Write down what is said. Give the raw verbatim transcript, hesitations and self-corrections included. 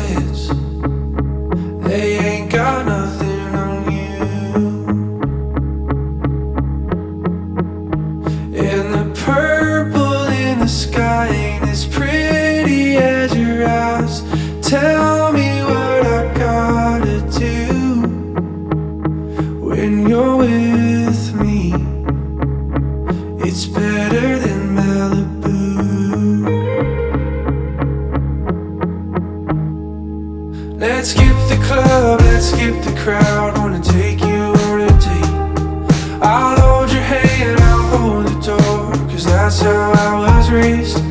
bracelets, they ain't got nothing on you. And the purple in the sky ain't as pretty as your eyes. Tell me what I gotta do when you're with me. It's better than Malibu. Let's skip the club, let's skip the crowd. Wanna take you on a date. I'll hold your hand, I'll hold the door, 'cause that's how I was raised.